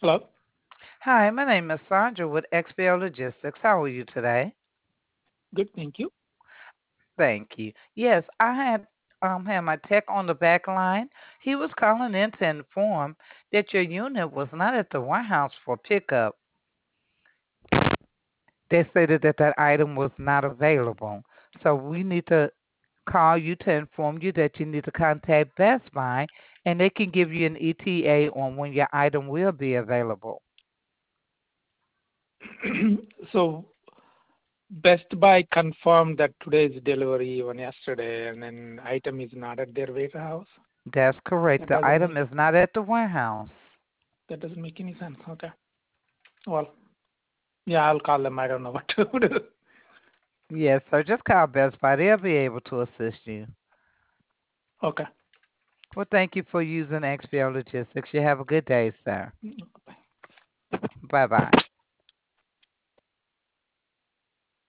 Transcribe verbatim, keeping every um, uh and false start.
Hello. Hi, my name is Sandra with X B L Logistics. How are you today? Good, thank you. Thank you. Yes, I had um had my tech on the back line. He was calling in to inform that your unit was not at the warehouse for pickup. They stated that that item was not available. So we need to call you to inform you that you need to contact Best Buy and they can give you an E T A on when your item will be available. So Best Buy confirmed that today's delivery even yesterday, and then item is not at their warehouse. That's correct. That The doesn't item make is not at the warehouse. that doesn't make any sense. Okay. Well, yeah, I'll call them. I don't know what to do. Yes, sir. Just call Best Buy. They'll be able to assist you. Okay. Well, thank you for using X P L Logistics. You have a good day, sir. Bye bye.